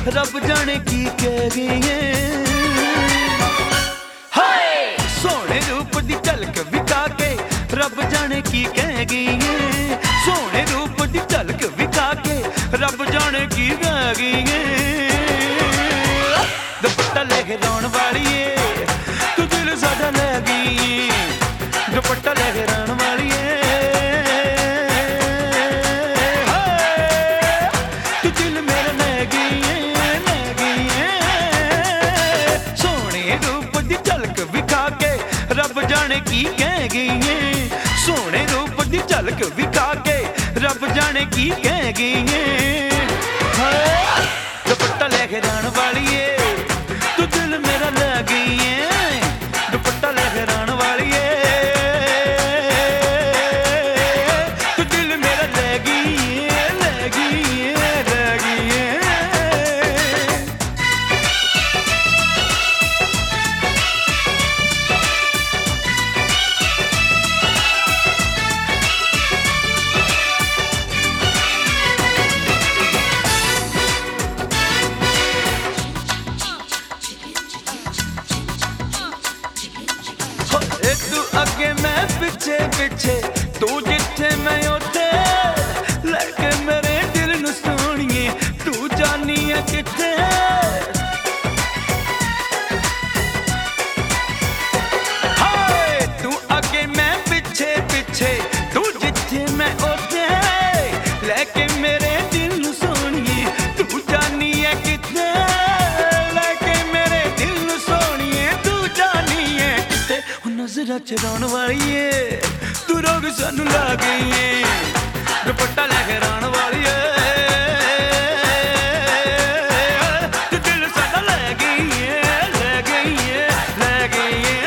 रब जाने की कह गई है। हाय सोने रूप दी झलक विखा के रब जाने की कह गई है। सोने रूप दी झलक विखा के रब जाने की कह गई है। दुपट्टा लहराउण वाली है तू दिल साडा ले गई। दुपट्टा लहराउण वाली है तू दिल मेरा ले गई है। सोने रूप दी झलक विखा के रब जाने की कह गई है। सोने रूप दी झलक विखा के रब जाने की कह गई है। दुपट्टा लहराउण वाली है तू दिल मेरा ले गई है। दुपट्टा लहराउण वाली है तू दिल मेरा ले गई है, ले गई है, ले गई है। तू अगे मैं पिछे पिछे तू जिथे मैं उथे लेके मेरे दिल नू सोनिए तू जानी है किथे। हाय तू अगे मैं पिछे पिछे तू जिथे मैं उथे लेके मेरे दिल नू सोनिए तू जानी है किथे। लेके मेरे दिल नू सोनिए तू जानी है किथे। नजरा चराउण वाली है तू रोग सानू ला गई है। दुपट्टा लहराउण वाली है तू दिल साडा ले गई है, ले गई है, ले गई है।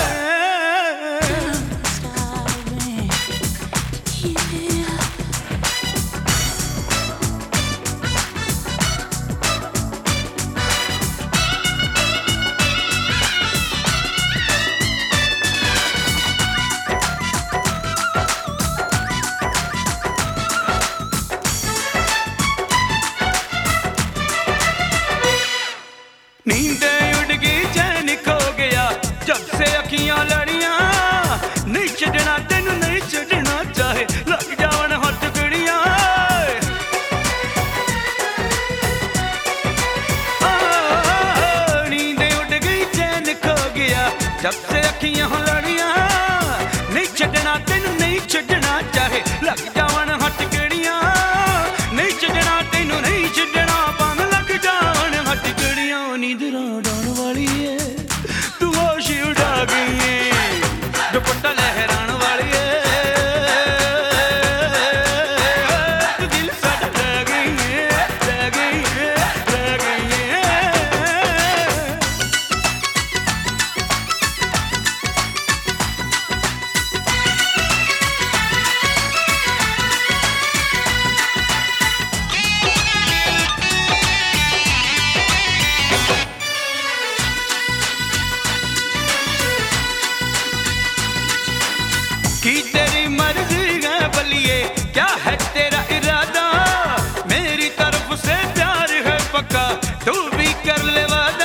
नींदें उड़ गई चैन खो गया जब से अखियां लड़ियां। नहीं छड़ना तेनू नहीं छड़ना चाहे लग जावन हथ गड़ियां। नींदें उड़ गई चैन खो गया जब से अखियां लड़ियां। नहीं छड़ना तेनू नहीं छड़ना चाहे लग जावन हथ गड़ियां। नहीं छड़ना तेनू नहीं छड़ना भावें लग जावन हथ गड़ियां। नींद उड़ाउण वाली है तू होश उड़ा गई है। दुपट्टा लहराउण वाली है तू दिल साडा ले गई है, ले गई है, ले गई है। की तेरी मर्जी है बलिए क्या है तेरा इरादा। मेरी तरफ से प्यार है पक्का तू भी कर ले वादा।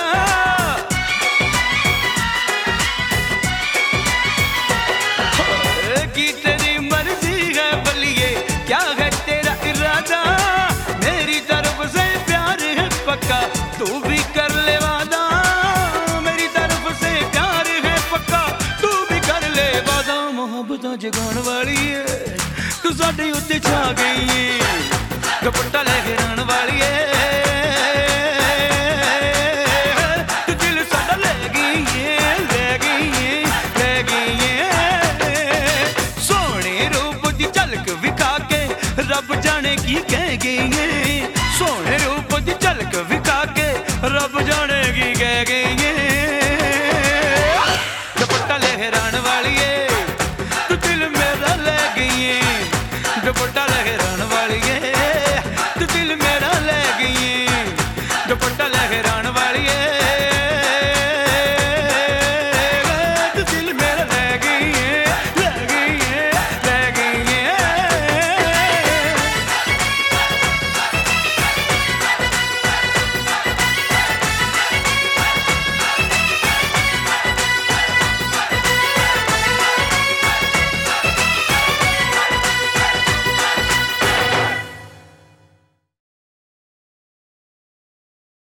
की तेरी मर्जी है बलिए क्या है तेरा इरादा। मेरी तरफ से प्यार है पक्का तू भी कर ले वादा। मेरी तरफ से प्यार है पक्का तू भी कर ले वादा। मोहब्बत जगाउण वाली है तू साडे उत्ते छा गई है। दुपट्टा लहराउण वाली है तू दिल साडा ले गई है, ले गई है, ले गई है। सोने रूप दी झलक विखा के रब जाने की कह गई है। सोने रूप दी झलक विखा के रब जाने की कह गई है। दुपट्टा लहराउण वाली है तू दिल मेरा ले गई है। दुपट्टा लहराउण वाली है तू दिल मेरा ले गई है। दुपट्टा लहराउण